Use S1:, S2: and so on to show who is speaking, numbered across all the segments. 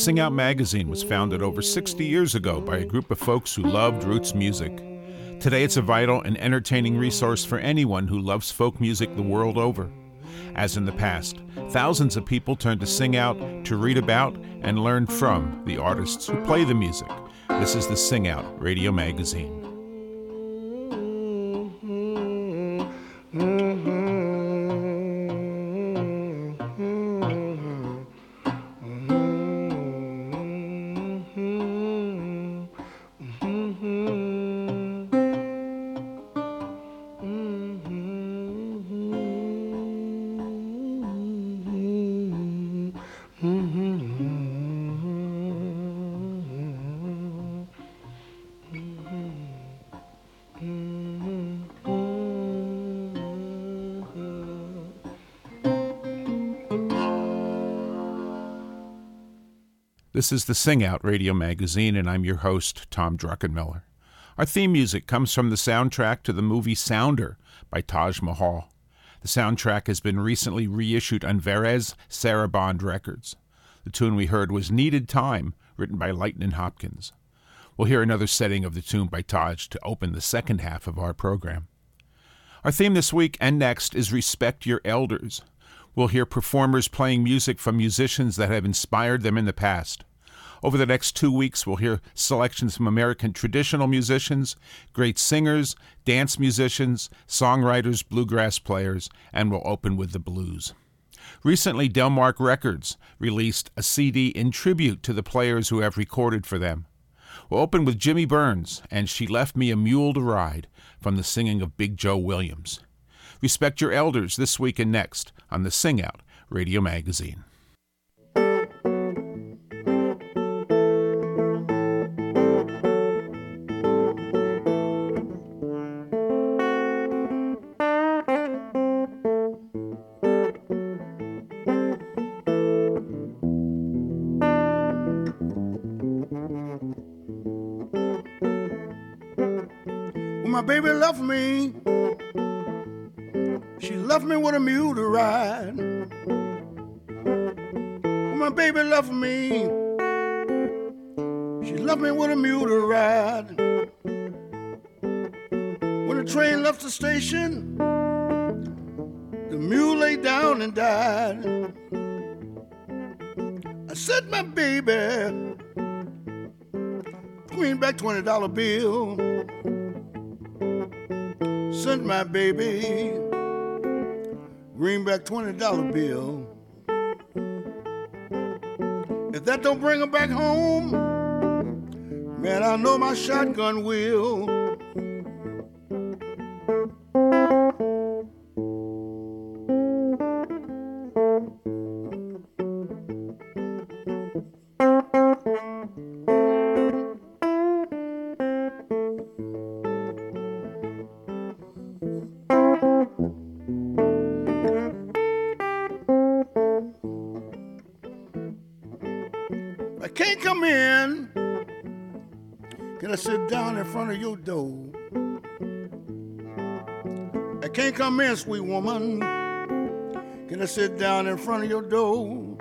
S1: Sing Out magazine was founded over 60 years ago by a group of folks who loved roots music. Today it's a vital and entertaining resource for anyone who loves folk music the world over. As in the past, thousands of people turn to Sing Out to read about and learn from the artists who play the music. This is the Sing Out Radio Magazine. This is the Sing Out Radio Magazine, and I'm your host, Tom Druckenmiller. Our theme music comes from the soundtrack to the movie Sounder by Taj Mahal. The soundtrack has been recently reissued on Varese Sarabande Records. The tune we heard was Needed Time, written by Lightnin' Hopkins. We'll hear another setting of the tune by Taj to open the second half of our program. Our theme this week and next is Respect Your Elders. We'll hear performers playing music from musicians that have inspired them in the past. Over the next 2 weeks, we'll hear selections from American traditional musicians, great singers, dance musicians, songwriters, bluegrass players, and we'll open with the blues. Recently, Delmark Records released a CD in tribute to the players who have recorded for them. We'll open with Jimmy Burns and She Left Me a Mule to Ride from the singing of Big Joe Williams. Respect Your Elders this week and next on the Sing Out Radio Magazine.
S2: When my baby left me, she left me with a mule to ride. When my baby left me, she left me with a mule to ride. When the train left the station, the mule lay down and died. I said, my baby, greenback $20 bill. Sent my baby greenback $20 bill. If that don't bring her back home, man, I know my shotgun will. I can't come in. Can I sit down in front of your door? I can't come in, sweet woman. Can I sit down in front of your door?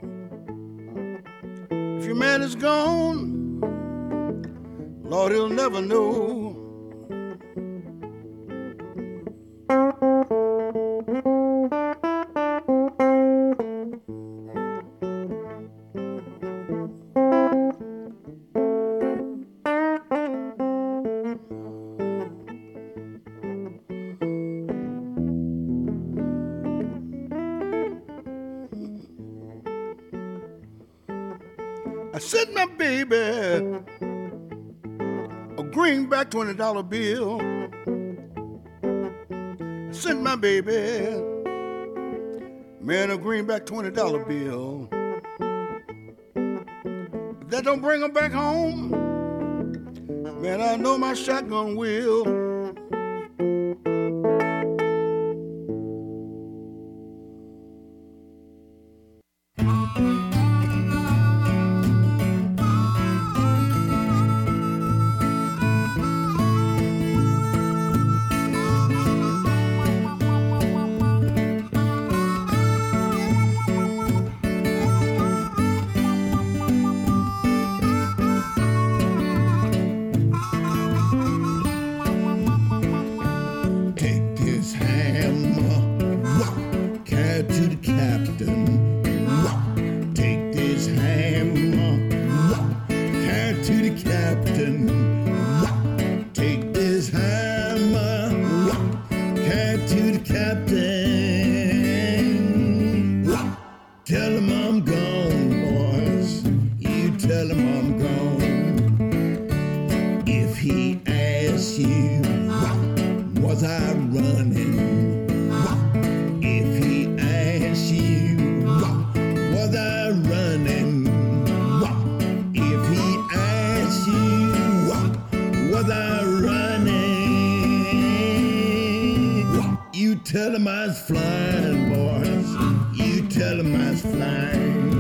S2: If your man is gone, Lord, he'll never know. I sent my baby a greenback $20 bill. I sent my baby, man, a greenback $20 bill. If that don't bring her back home, man, I know my shotgun will. ask you, was I running? If he asks you, was I running? If he asks you, was I running? You tell him I was flying, boys. You tell him I was flying.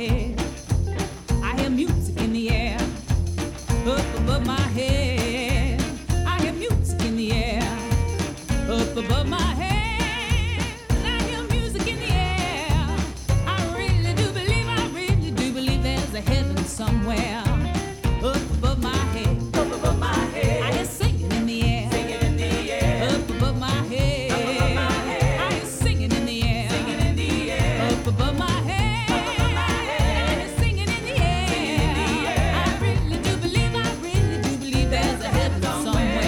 S3: head. I hear music in the air. Up above my head. I hear music in the air. Up above my head. I hear music in the air. I really do believe there's a heaven somewhere. Up above my head. Up above my head. I hear singing in the air. Singing in the air. Up above my head. Up above my head. I hear singing in the air. Singing in the air. Up above my head. Up above my head. I hear singing in the air. Singing in the air. I really do believe there's a heaven somewhere.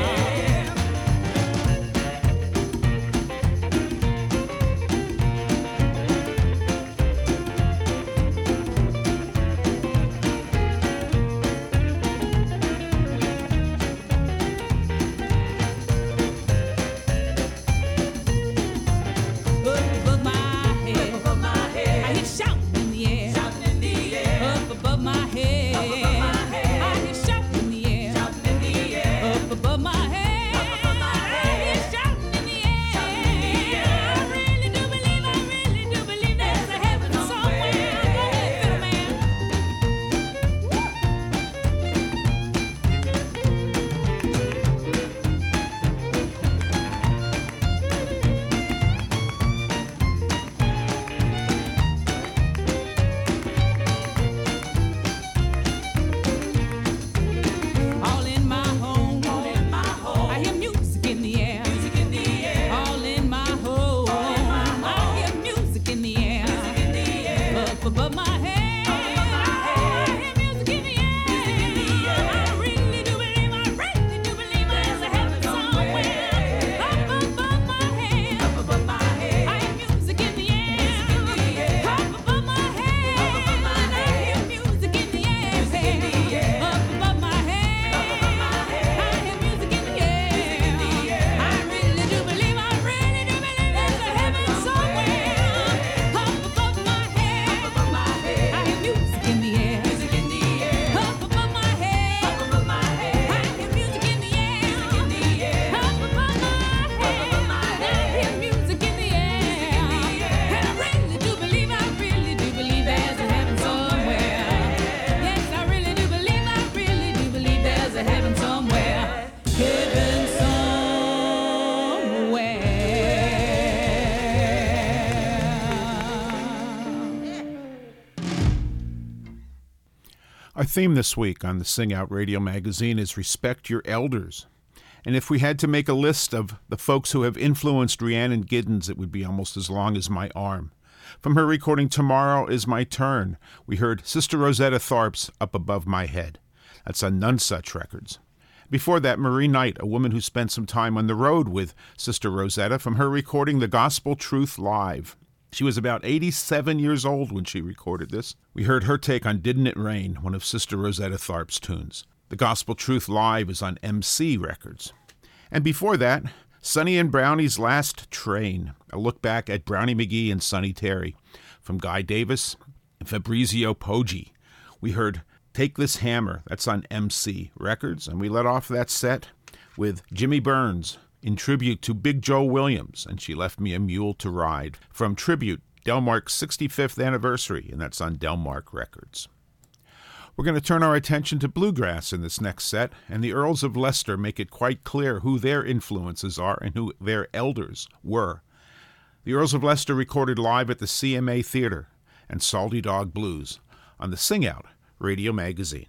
S1: Our theme this week on the Sing Out Radio magazine is Respect Your Elders. And if we had to make a list of the folks who have influenced Rhiannon Giddens, it would be almost as long as my arm. From her recording Tomorrow Is My Turn, we heard Sister Rosetta Tharpe's Up Above My Head. That's on None Such Records. Before that, Marie Knight, a woman who spent some time on the road with Sister Rosetta, from her recording The Gospel Truth Live. She was about 87 years old when she recorded this. We heard her take on Didn't It Rain, one of Sister Rosetta Tharpe's tunes. The Gospel Truth Live is on MC Records. And before that, Sonny and Brownie's Last Train, a look back at Brownie McGhee and Sonny Terry. From Guy Davis and Fabrizio Poggi, we heard Take This Hammer, that's on MC Records. And we let off that set with Jimmy Burns in tribute to Big Joe Williams, and She Left Me a Mule to Ride, from Tribute, Delmark's 65th anniversary, and that's on Delmark Records. We're going to turn our attention to bluegrass in this next set, and the Earls of Leicester make it quite clear who their influences are and who their elders were. The Earls of Leicester recorded live at the CMA Theater and Salty Dog Blues on the Sing Out Radio magazine.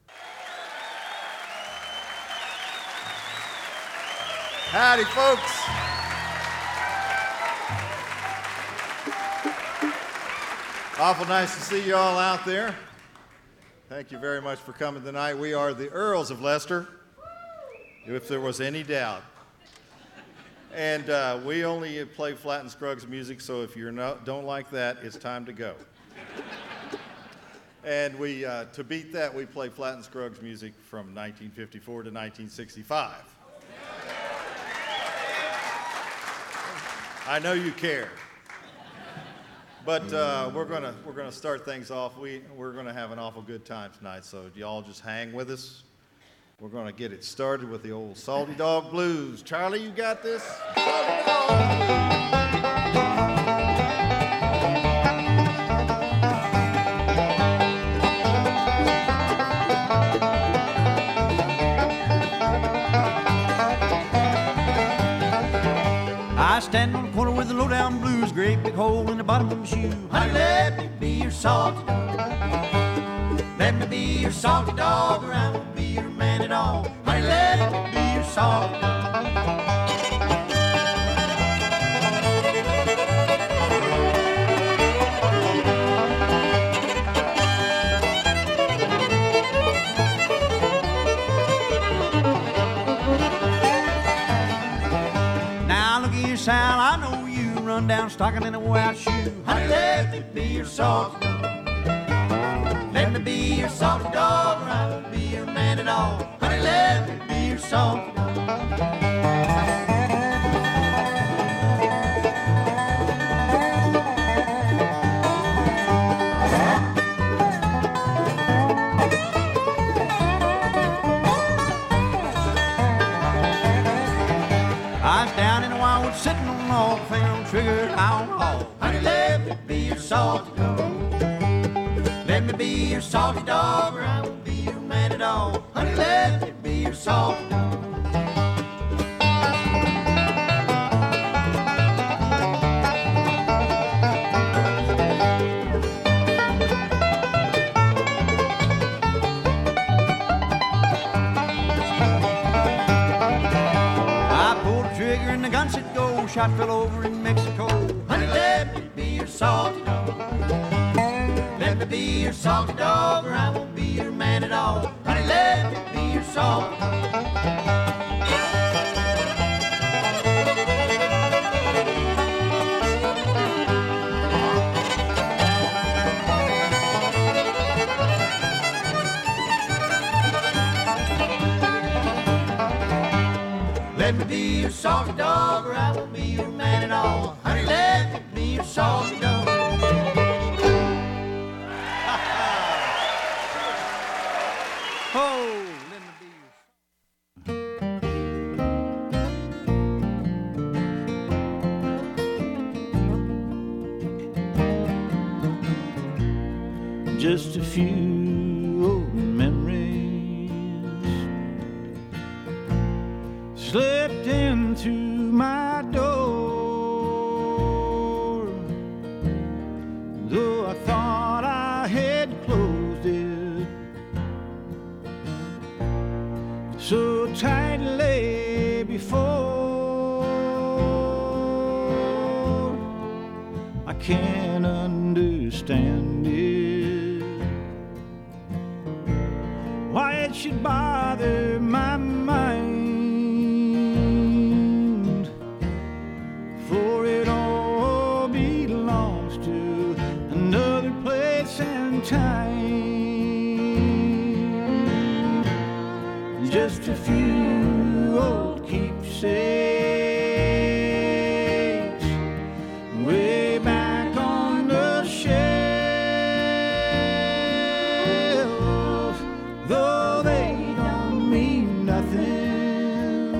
S4: Howdy, folks. Awful nice to see you all out there. Thank you very much for coming tonight. We are the Earls of Leicester, if there was any doubt. And we only play Flatt and Scruggs music, so if you don't like that, it's time to go. And we, to beat that, we play Flatt and Scruggs music from 1954 to 1965. I know you care. But we're gonna start things off. We're gonna have an awful good time tonight, so y'all just hang with us. We're gonna get it started with the old Salty Dog Blues. Charlie, you got this? Salty Dog Blues.
S5: I stand on the corner with the low-down blues, great big hole in the bottom of my shoe. Honey, let me be your salty dog. Let me be your salty dog, or I won't be your man at all. Honey, let me be your salty dog. Sal, I know you run down stocking in a white shoe. Honey, let me be your salty dog. Let me be your salty dog, or I won't be your man at all. Honey, let me be your salty dog. Sitting on log, finger triggered on hog. Honey, let me be your salty dog. Let me be your salty dog, or I won't be your man at all. Honey, let me be your salty dog. Shot fell over in Mexico. Honey, let me be your salty dog. Let me be your salty dog, or I won't be your man at all. Honey, let me be your salty dog. Let me be your salty dog, or I won't be your man at all. Honey, let me be your salty dog. Oh, let me be your... Just a few old memories slipped in through my door, though I thought I had closed it so tightly before. I can't understand it, why it should bother my mind. Just a few old keepsakes way back on the shelf, though they don't mean nothing.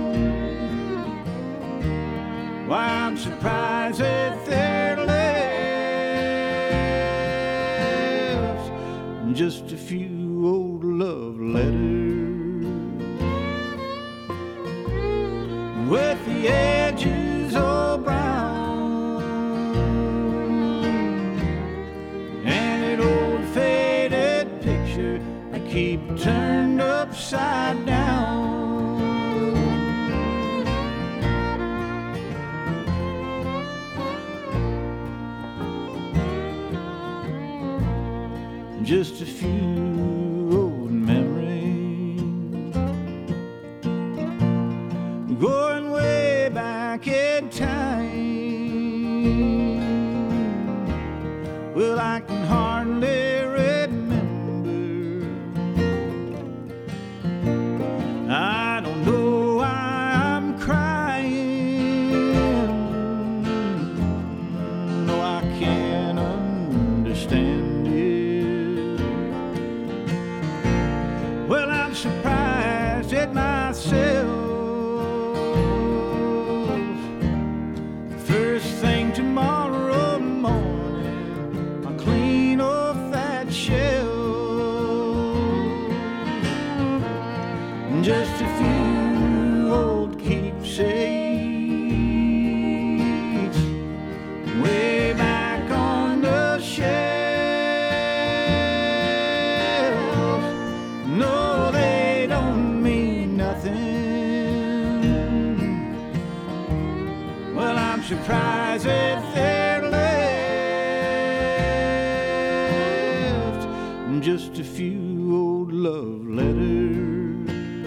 S5: Why, I'm surprised at their left. Just a few old love letters with the edges all brown, and an old faded picture I keep turned upside down. Just a few old memories going way back in time. Well, I can hardly remember. I don't know why I'm crying. No, I can't understand it. Well, I'm surprised at myself. Tomorrow morning I'll clean off that shelf. Just a few old keepsakes just a few old love letters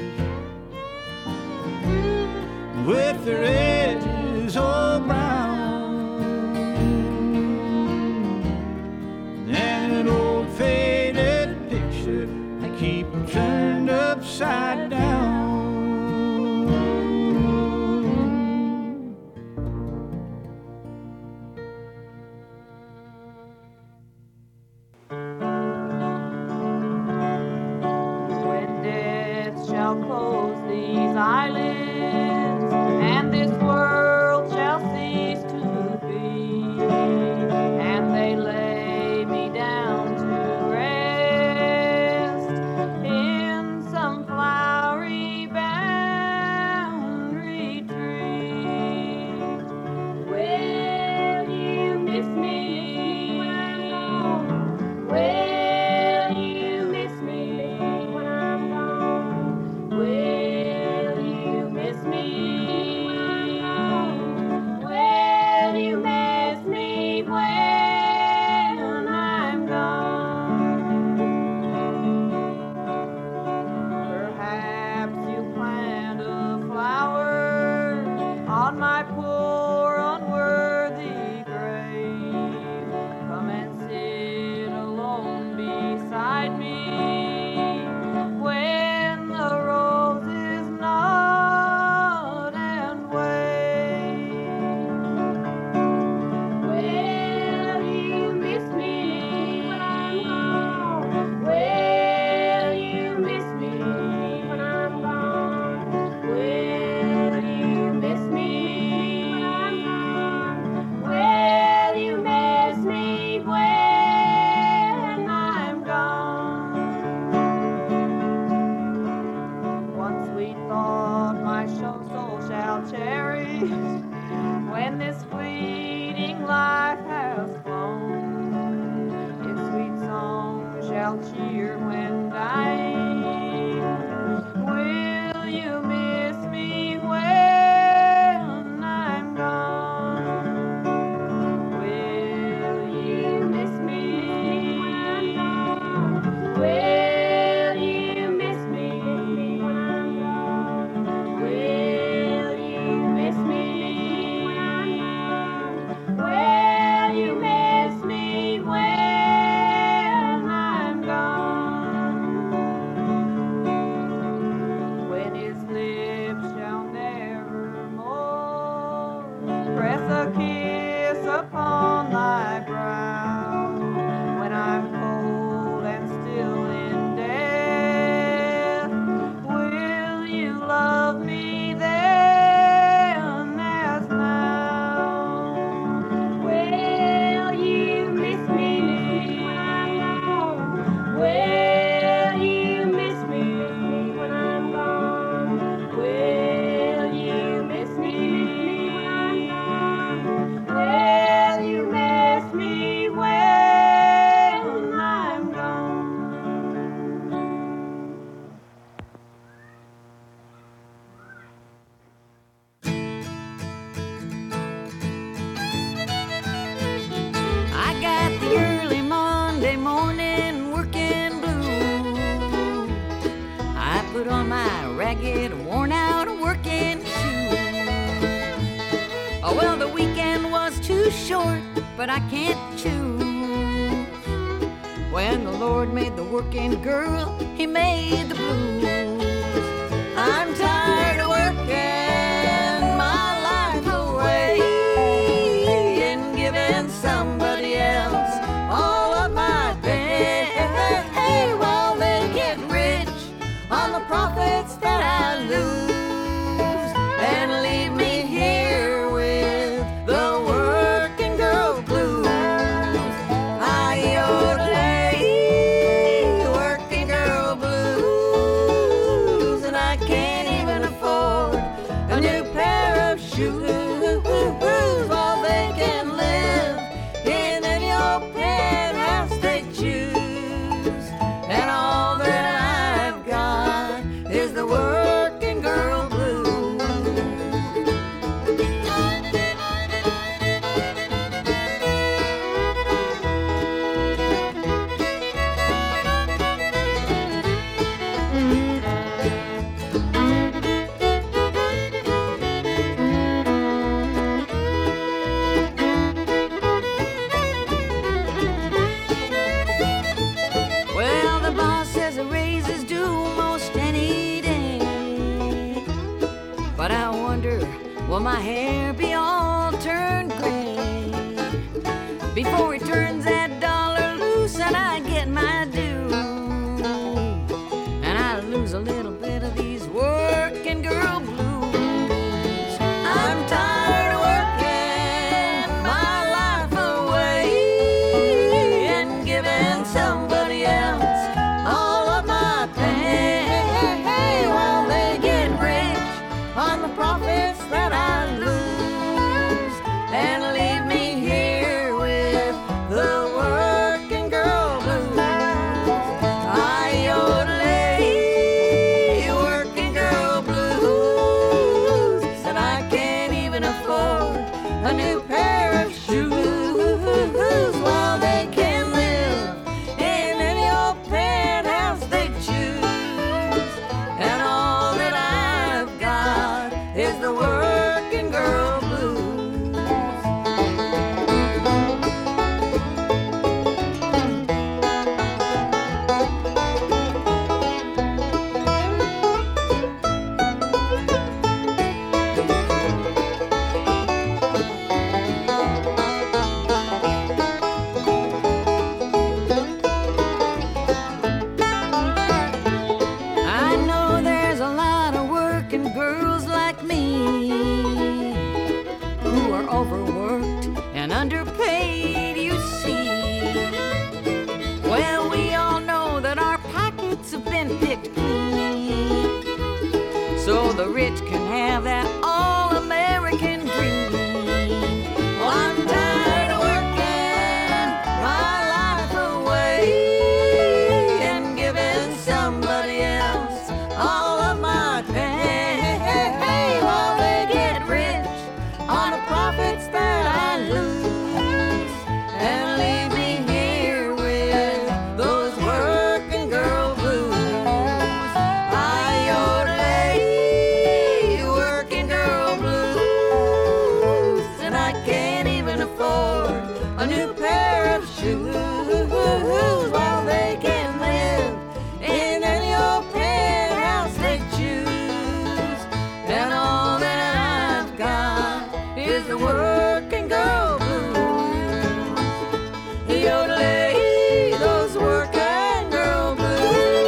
S5: with their edges all brown and an old faded picture I keep turned upside down.
S3: Close these eyelids, and this world shall cease to be, and they lay me down to rest in some flowery bound retreat. Will you miss me when I'm gone? Will you miss me when I'm gone? Will you miss me when I'm gone? Will you miss me when I'm gone? Perhaps you plant a flower on my poor unworthy grave. Come and sit alone beside me when the roses nod and wave. Will you miss me when I'm gone? Will you miss me when I'm gone? Will you miss me when I'm gone? Will you miss me when I'm gone? One sweet thought my soul shall cherish when this fleeting life has flown. Its sweet song shall cheer when dying. Will you miss me when I'm gone? Will you miss me when I'm gone? Will you miss me when I'm gone? Will you miss me when I'm gone? Will you miss me when I'm gone? When his lips shall nevermore press a kiss upon thy brow, when I'm cold and still in death, will you love me then as now? Will you miss me when I'm gone? Will you miss me when I'm gone? Will you miss me when I'm gone? Will you miss me when I'm gone?
S6: I got the early Monday morning working blues. I put on my ragged, worn-out working shoes. Oh, well, the weekend was too short, but I can't choose. When the Lord made the working girl, He made the blues. I'm tired of working my life away and giving somebody else all of my pay. Hey, while they get rich on the profits that I lose and leave me here with the working girl blues. I yodelay, working girl blues. as a raise is due most any day. But I wonder, will my hair be all turned gray before it turns that dollar loose and I get my due, and I lose a little bit of these working girl blues. I'm tired of working my life away and giving somebody else all of my pay while they get rich on the profits that I lose and leave me here with the working girl blues. I yodelay working girl blues, and I can't even afford a new pair of shoes while they can live in any old penthouse they choose. And all that I've got is the working girl blues. I know there's a lot of working girls like me who are overworked and underpaid, you see. Well, we all know that our pockets have been picked clean, so the rich can have that all-American dream. Well, I'm tired of working my life away and giving somebody else all of my pay while they get rich on the profits that I lose and leave me here with those working girl blues. I yodelay working girl blues, and I can't even afford a new pair of shoes while they can live in any old penthouse they choose. And all that I've got is the working girl blues. Yodelay those working girl blues.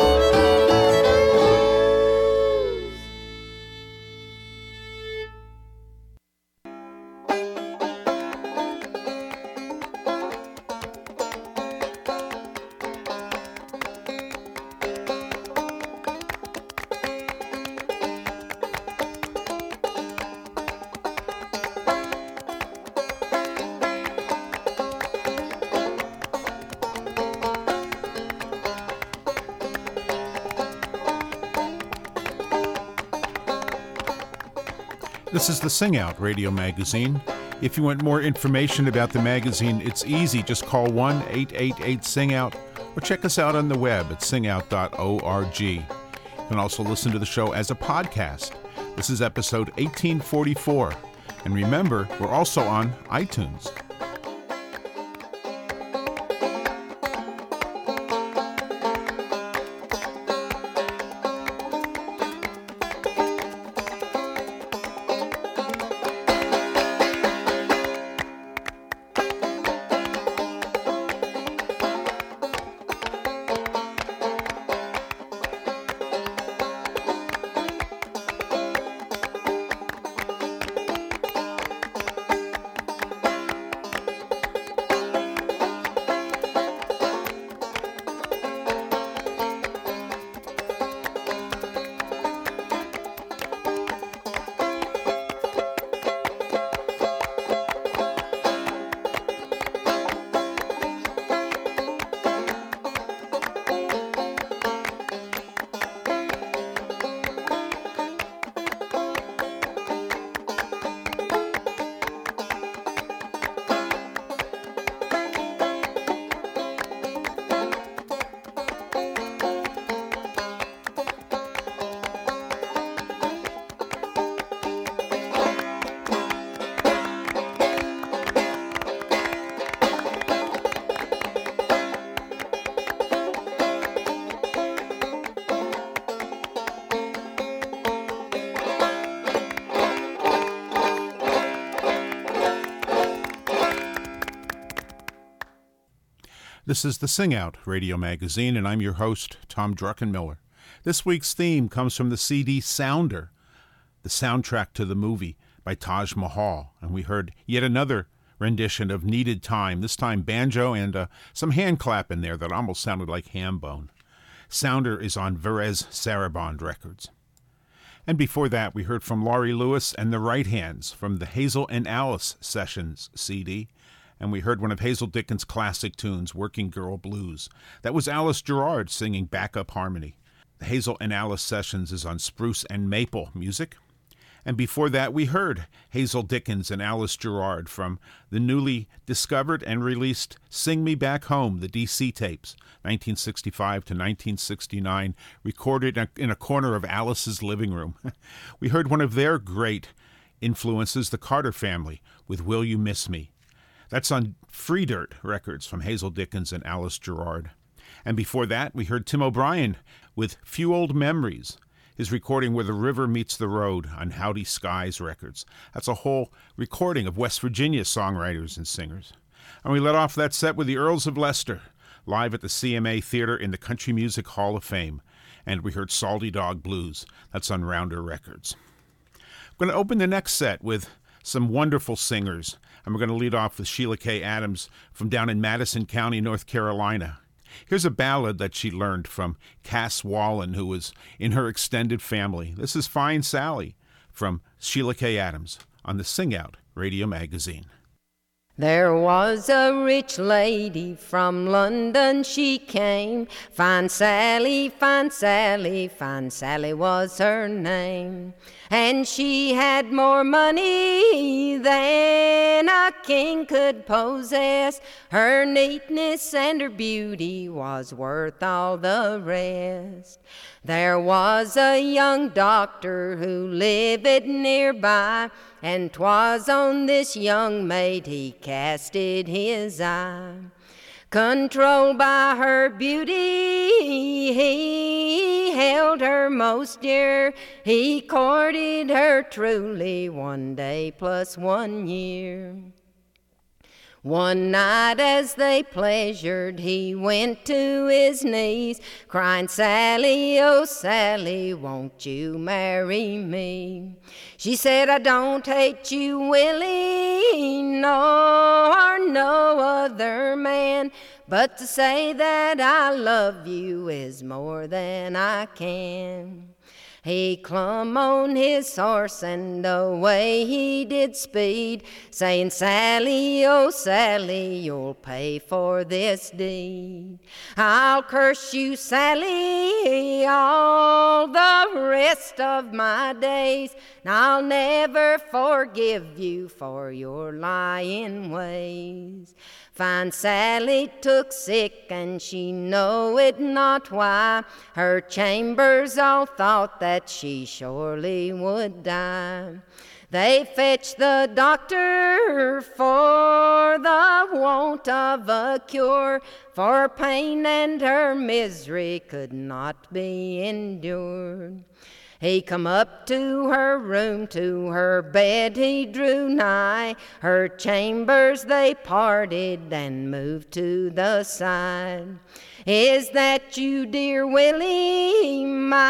S1: This is the Sing Out Radio Magazine. If you want more information about the magazine, it's easy. Just call 1-888-SING-OUT or check us out on the web at singout.org. You can also listen to the show as a podcast. This is episode 1844. And remember, we're also on iTunes. This is the Sing Out Radio Magazine, and I'm your host, Tom Druckenmiller. This week's theme comes from the CD Sounder, the soundtrack to the movie by Taj Mahal, and we heard yet another rendition of Needed Time, this time banjo and some hand clap in there that almost sounded like ham bone. Sounder is on Verez Sarabande Records. And before that, we heard from Laurie Lewis and the Right Hands from the Hazel and Alice Sessions CD, and we heard one of Hazel Dickens' classic tunes, Working Girl Blues. That was Alice Gerrard singing backup harmony. The Hazel and Alice Sessions is on Spruce and Maple Music. And before that, we heard Hazel Dickens and Alice Gerrard from the newly discovered and released Sing Me Back Home, the DC tapes, 1965 to 1969, recorded in a corner of Alice's living room. We heard one of their great influences, the Carter Family, with Will You Miss Me? That's on Free Dirt Records from Hazel Dickens and Alice Gerrard. And before that, we heard Tim O'Brien with Few Old Memories, his recording Where the River Meets the Road on Howdy Skies Records. That's a whole recording of West Virginia songwriters and singers. And we let off that set with the Earls of Leicester, live at the CMA Theater in the Country Music Hall of Fame. And we heard Salty Dog Blues. That's on Rounder Records. I'm going to open the next set with some wonderful singers. And we're going to lead off with Sheila K. Adams from down in Madison County, North Carolina. Here's a ballad that she learned from Cass Wallen, who was in her extended family. This is Fine Sally from Sheila K. Adams on the Sing Out Radio Magazine.
S7: There was a rich lady from London she came, Fine Sally, Fine Sally, Fine Sally was her name. And she had more money than a king could possess. Her neatness and her beauty was worth all the rest. There was a young doctor who lived nearby, and 'twas on this young maid he casted his eye. Controlled by her beauty, he held her most dear. He courted her truly 1 day plus 1 year. One night as they pleasured, he went to his knees, crying, Sally, oh Sally, won't you marry me? She said, I don't hate you, Willie, nor no other man, but to say that I love you is more than I can. He clumb on his horse and away he did speed, saying, Sally, oh Sally, you'll pay for this deed. I'll curse you, Sally, all the rest of my days, and I'll never forgive you for your lying ways. Fine Sally took sick, and she knowed not why. Her chambers all thought that she surely would die. They fetched the doctor for the want of a cure, for pain and her misery could not be endured. He come up to her room, to her bed he drew nigh. Her chambers they parted and moved to the side. Is that you, dear Willie?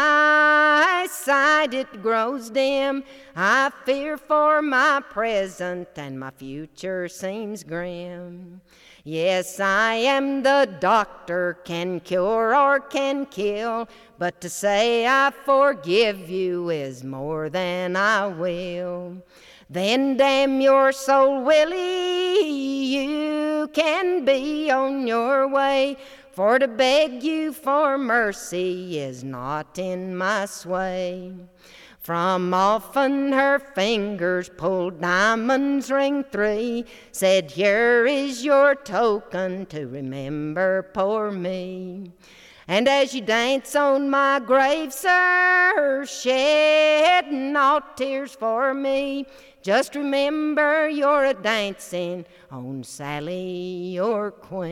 S7: My sight it grows dim. I fear for my present and my future seems grim. Yes, I am the doctor, can cure or can kill, but to say I forgive you is more than I will. Then damn your soul, Willie, you can be on your way, for to beg you for mercy is not in my sway. From often her fingers pulled diamonds ring 3, said, here is your token to remember poor me. And as you dance on my grave, sir, shed not tears for me. Just remember you're a dancing on Sally, your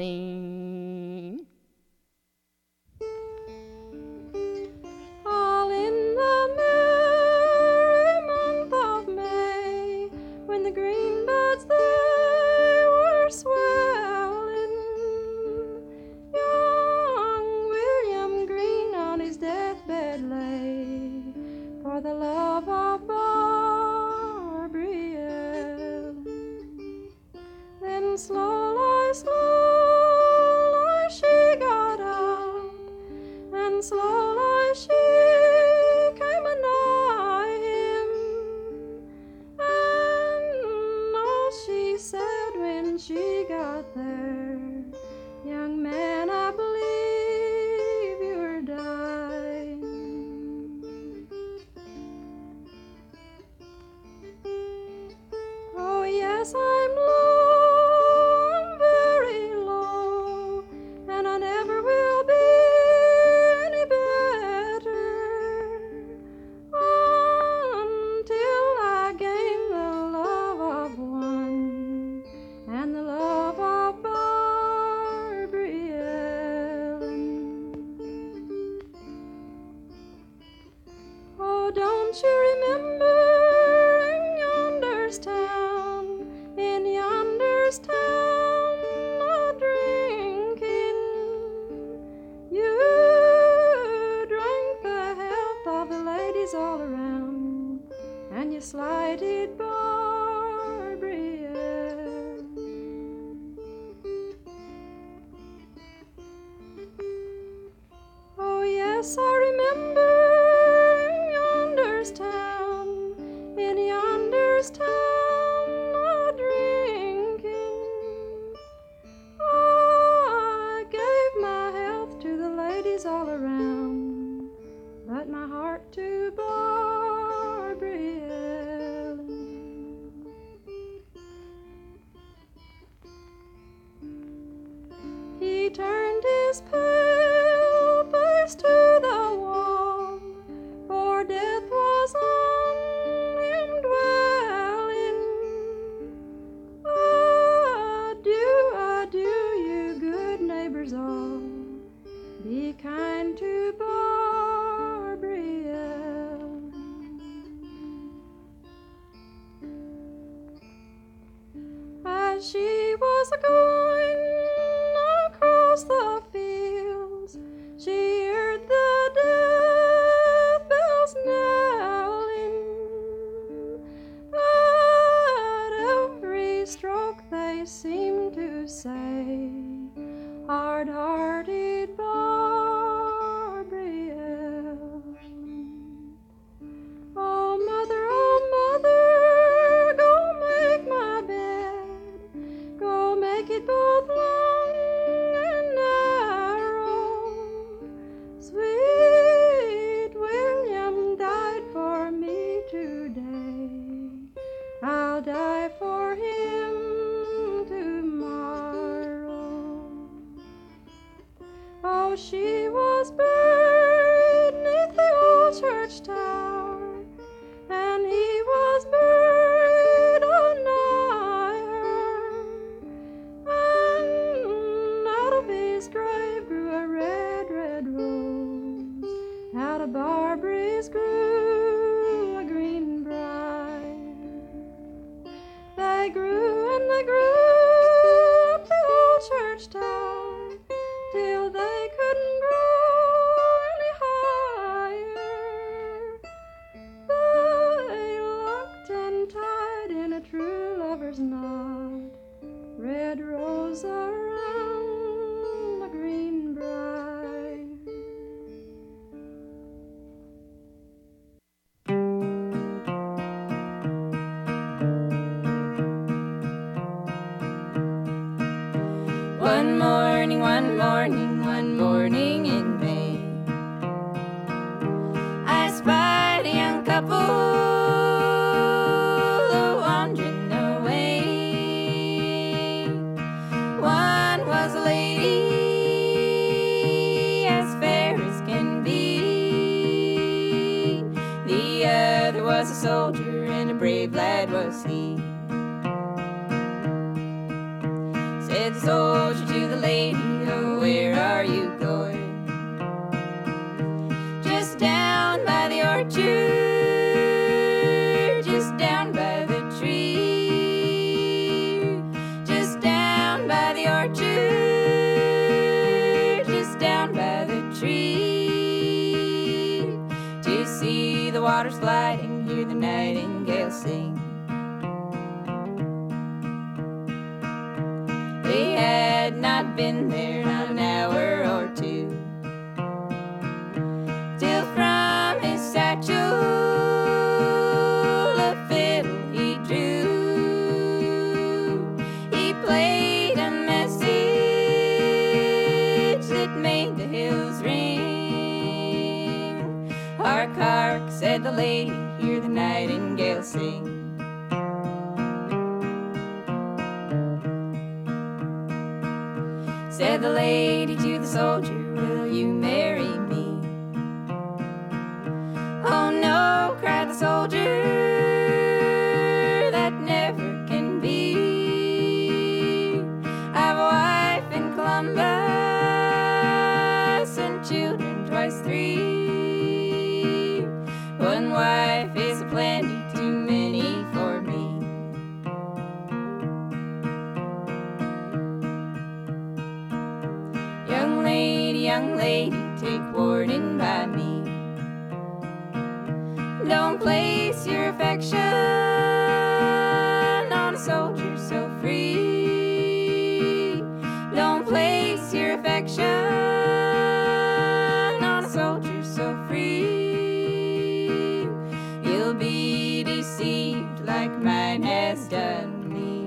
S7: queen.
S8: All in the merry month of May, when the green buds they were swelling, deathbed lay for the love of Barbary Ellen. Then slowly, slowly she got up, and slowly she came anigh him, and all she said when she got there, young man, I believe you're dying. Oh yes, I'm low, I'm very low, and I never will be any better until I gain the love of one and the love of Barbary Ellen. Oh, don't you remember in yonder's town, a-drinking? You drank the health of the ladies all around, and you slighted Barbary Ellen. Oh yes, I remember in yonder's town, a-drinking. I gave my health to the ladies all around, but my heart to Barbary Ellen. He turned his pale face to the wall, for death was on him dwelling. Adieu, adieu, you good neighbors all, be kind to Barbary Ellen. As she was going across the fields, she heard the death bells knelling. At every stroke they seemed to say, hard-hearted Barbary Ellen. Oh mother, go make my bed, go make it both long and narrow. Sweet William died for me today, I'll die for him tomorrow. Oh, she was buried 'neath the old church tower, and he was buried nigh her, and out of his grave grew a red, red rose, out of Barbary's grew a green briar. They grew and they grew up the old church tower, till they couldn't grow any higher. They locked and tied in a true lover's knot, red rose around the green briar.
S9: One morning in May, I spied a young couple wandering away. One was a lady as fair as can be, the other was a soldier, and a brave lad was he. Said the soldier to the lady, oh, where are you going? Just down by the orchard, just down by the tree, just down by the orchard, just down by the tree. water sliding, hear the nightingale sing. They had not been there not an hour or two, till from his satchel a fiddle he drew. He played a message that made the hills ring. Hark, hark, said the lady, hear the nightingale sing. Said the lady to the soldier, will you marry me? Oh no, cried the soldier, that never can be. I've a wife in Columbus and children twice three. One wife is a plenty too many for me. Young lady, take warning by me. Don't place your affection on a soldier so free. Don't place your affection on a soldier so free. You'll be deceived like mine has done me.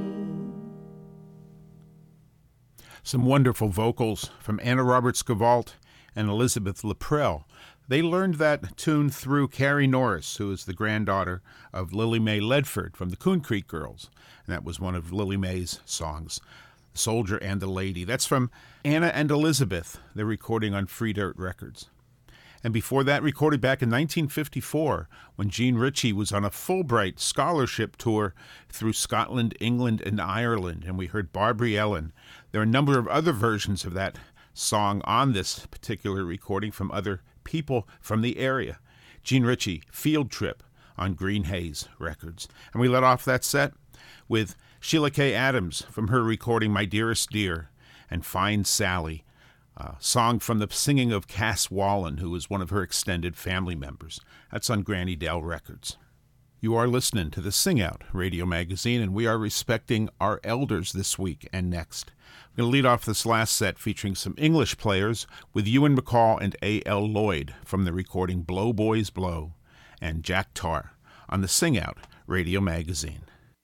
S1: Some wonderful vocals from Anna Roberts-Gavalt and Elizabeth Laprelle. They learned that tune through Carrie Norris, who is the granddaughter of Lily Mae Ledford from the Coon Creek Girls. And that was one of Lily Mae's songs, The Soldier and the Lady. That's from Anna and Elizabeth. They're recording on Free Dirt Records. And before that, recorded back in 1954, when Jean Ritchie was on a Fulbright scholarship tour through Scotland, England, and Ireland, and we heard Barbary Ellen. There are a number of other versions of that song on this particular recording from other people from the area. Jean Ritchie, Field Trip, on Green Haze Records. And we let off that set with Sheila K. Adams from her recording My Dearest Dear and Fine Sally, a song from the singing of Cass Wallen, who was one of her extended family members. That's on Granny Dale Records. You are listening to the Sing Out Radio Magazine, and we are respecting our elders this week and next. I'm going to lead off this last set featuring some English players with Ewan MacColl and A.L. Lloyd from the recording Blow Boys Blow and Jack Tar on the Sing Out Radio Magazine.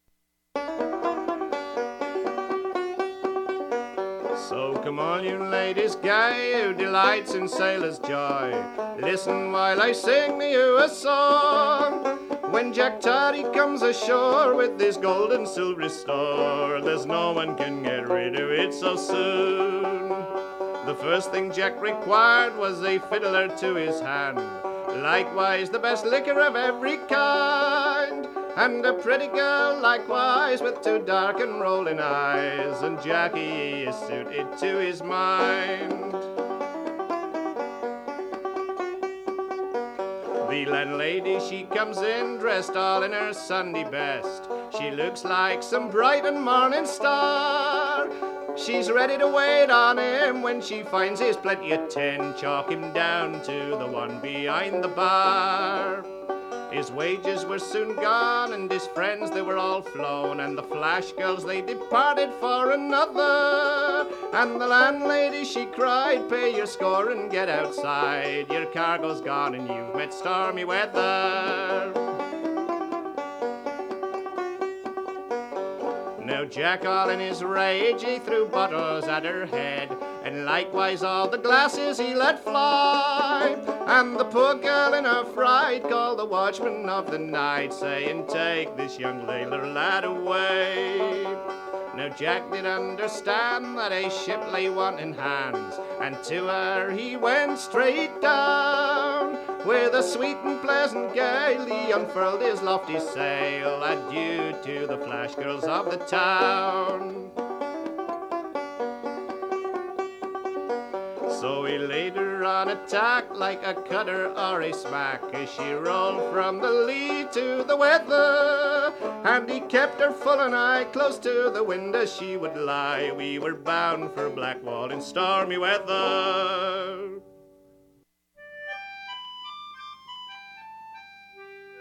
S10: So come on, you ladies gay, who delights in sailor's joy, listen while I sing to you a song. When Jack Tar he comes ashore with his gold and silver store, there's no one can get rid of it so soon. The first thing Jack required was a fiddler to his hand, likewise the best liquor of every kind, and a pretty girl likewise with two dark and rolling eyes, and Jackie is suited to his mind. The landlady, she comes in dressed all in her Sunday best. She looks like some bright and morning star. She's ready to wait on him when she finds he's plenty of tin. Chalk him down to the one behind the bar. His wages were soon gone, and his friends, they were all flown, and the flash girls, they departed for another. And the landlady, she cried, pay your score and get outside. Your cargo's gone and you've met stormy weather. Now Jack, all in his rage, he threw bottles at her head, and likewise all the glasses he let fly. And the poor girl in her fright called the watchman of the night, saying, take this young ladler lad away. Now Jack did understand that a ship lay wanting hands, and to her he went straight down. With a sweet and pleasant gale he unfurled his lofty sail, adieu to the flash girls of the town. So he laid her on a tack like a cutter or a smack, as she rolled from the lee to the weather. And he kept her full and eye close to the wind as she would lie. We were bound for Blackwall in stormy weather.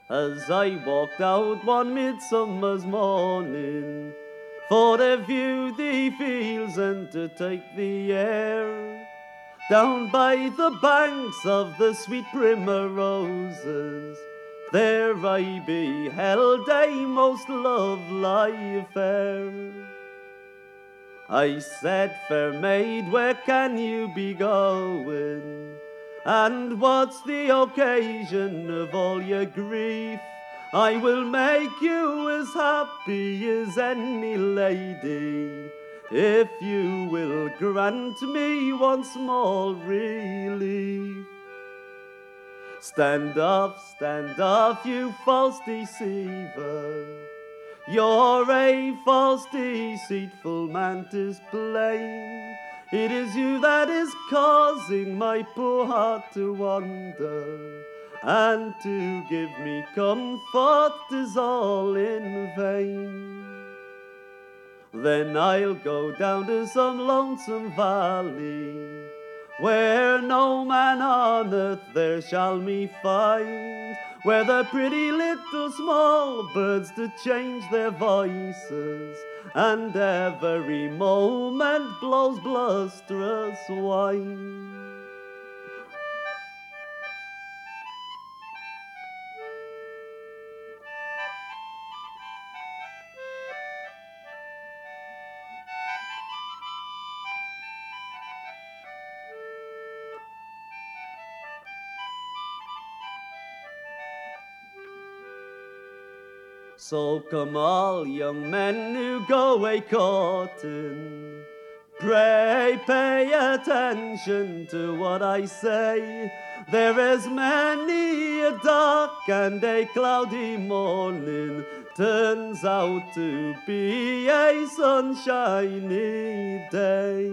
S11: as I walked out one midsummer's morning for to view the fields and to take the air. Down by the banks of the sweet primroses, there I beheld a most lovely affair. I said, fair maid, where can you be going? And what's the occasion of all your grief? I will make you as happy as any lady, if you will grant me one small relief. Stand off, you false deceiver. You're a false, deceitful man, 'tis plain. It is you that is causing my poor heart to wander, and to give me comfort is all in vain. Then I'll go down to some lonesome valley, where no man on earth there shall me find, where the pretty little small birds do change their voices, and every moment blows blusterous wine. So come all young men who go a-courting, pray pay attention to what I say. There is many a dark and a cloudy morning turns out to be a sunshiny day.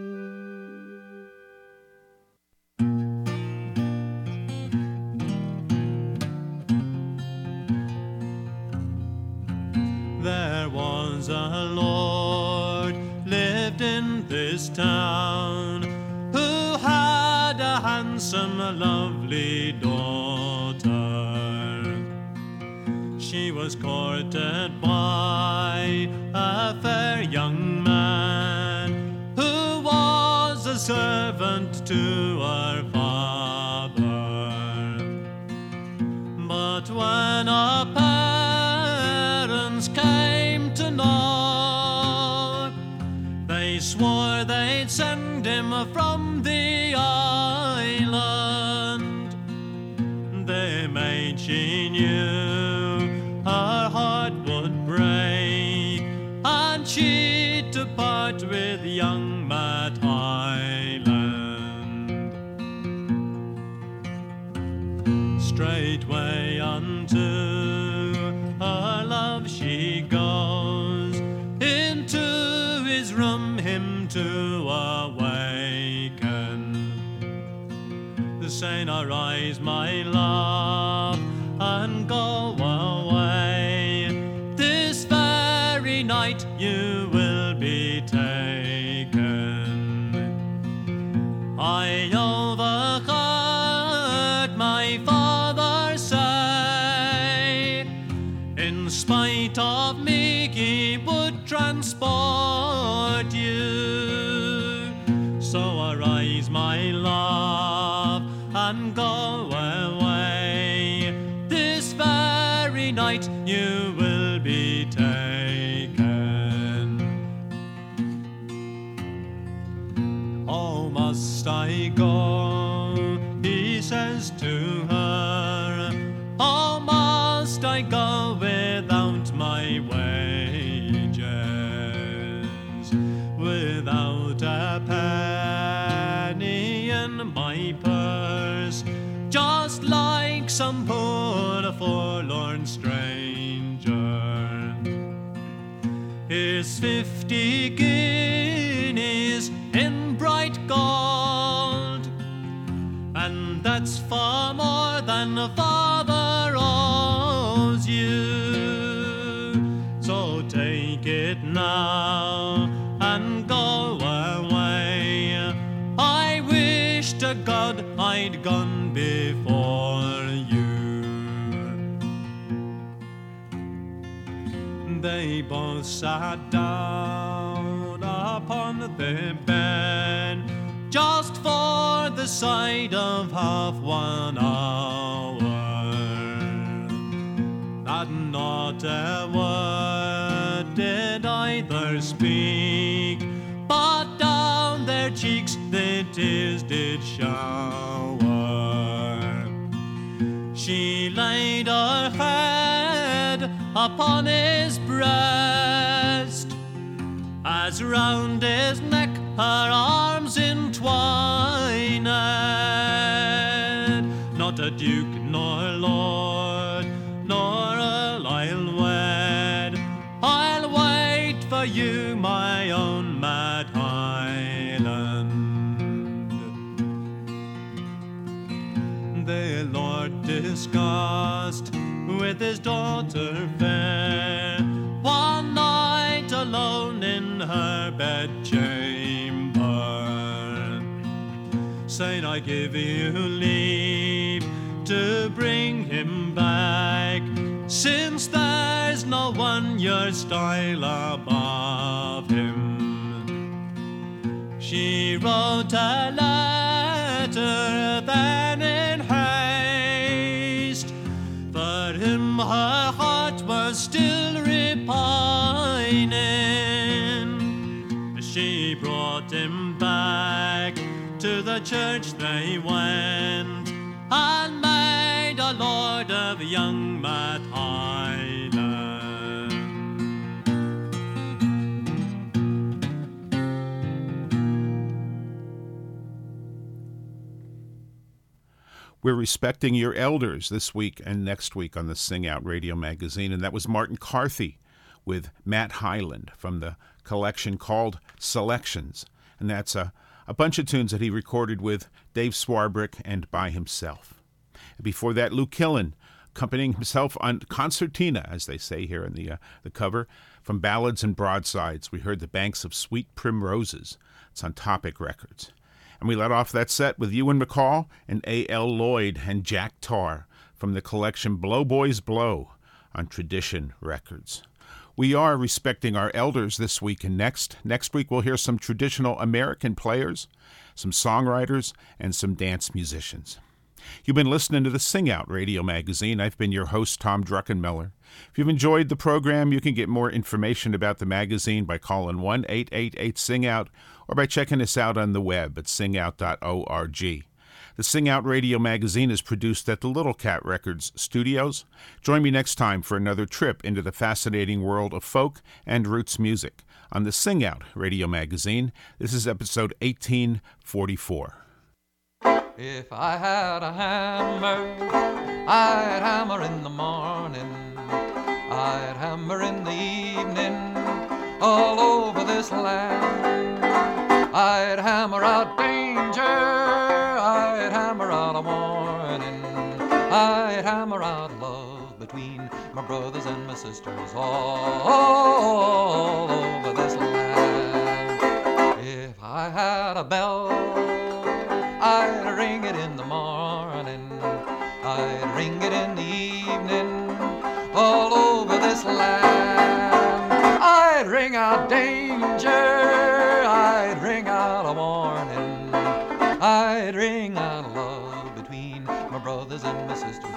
S12: There was a lord lived in this town who had a handsome, lovely daughter. She was courted by a fair young man who was a servant to her father. But when her parents came to know, they swore they'd send him from the island. The maid, she knew her heart would break, and she'd depart with young Matt Highland. Straightway unto her love she goes, into his room him to awaken, saying, arise, my love, and go away. This very night you will be taken. I overheard my father say, in spite of me he would transport you. So arise, my love, and go away. This very night you will be taken. Oh, must I go? He says to her. Oh, must I go without my wages, without a penny in my purse, just like some poor forlorn stranger? Here's 50 guineas in bright gold, and that's far more than a father owes you. So take it now and go away. I wish to God I'd gone before you. they both sat down upon the bed, just for the sight of half 1 hour, that not a word did either speak, but down their cheeks the tears did shower. She laid her head upon his breast, as round his neck her arms entwined. Not a duke nor lord nor earl I'll wed, I'll wait for you, my own mad Highland. The Lord discussed with his daughter fair, one night alone in her bedchamber, saying, I give you leave to bring him back, since there's no one your style above him. She wrote a letter then in haste, for him her heart was still repining. She brought him back, to the church they went, and made a lord of young Matt Highland.
S1: We're respecting your elders this week and next week on the Sing Out Radio Magazine, and that was Martin Carthy with Matt Highland from the collection called Selections, and that's a bunch of tunes that he recorded with Dave Swarbrick and by himself. And before that, Lou Killen accompanying himself on concertina, as they say here in the cover, from Ballads and Broadsides. We heard The Banks of Sweet Primroses. It's on Topic Records. And we let off that set with Ewan McCall and A.L. Lloyd and Jack Tarr from the collection Blow Boys Blow on Tradition Records. We are respecting our elders this week and next. Next week we'll hear some traditional American players, some songwriters, and some dance musicians. You've been listening to the Sing Out Radio Magazine. I've been your host, Tom Druckenmiller. If you've enjoyed the program, you can get more information about the magazine by calling 1-888-SING-OUT or by checking us out on the web at singout.org. The Sing Out Radio Magazine is produced at the Little Cat Records studios. Join me next time for another trip into the fascinating world of folk and roots music on the Sing Out Radio Magazine. This is episode 1844.
S13: If I had a hammer, I'd hammer in the morning, I'd hammer in the evening, all over this land. I'd hammer out danger, I'd hammer out a warning, I'd hammer out love between my brothers and my sisters, all over this land. If I had a bell, I'd ring it in the morning, I'd ring it in the evening, all over this land. I'd ring out danger, I'd ring out a warning, I'd ring out love between my brothers and my sisters,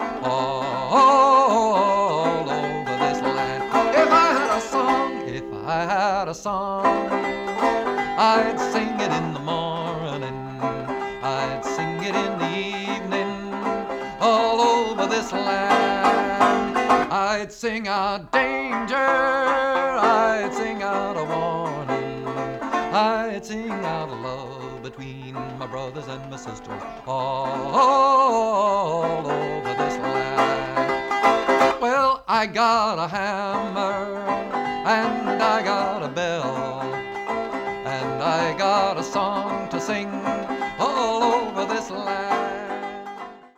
S13: all over this land. If I had a song, if I had a song, I'd sing it in the morning, I'd sing it in the evening, all over this land. I'd sing out danger, I'd sing out a warning, I'd sing out love between my brothers and my sisters, all over this land. Well, I got a hammer, and I got a bell, and I got a song to sing